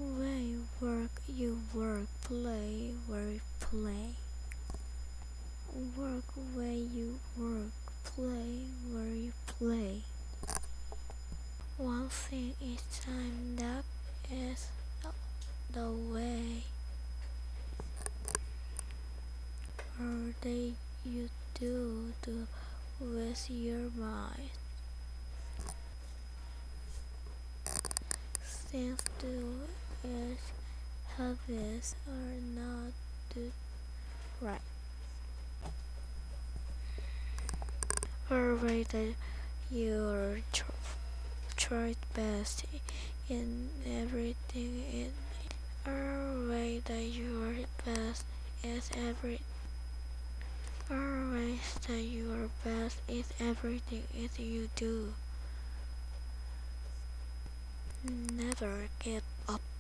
Where you work, you work. Play where you play. Work where you work. Play where you play. One thing each time, that is the way. Or they you do with your mind. Things do is habits are not do right. Or whether you tried best in everything in or whether your best is always that your best is everything is you do. Never give up.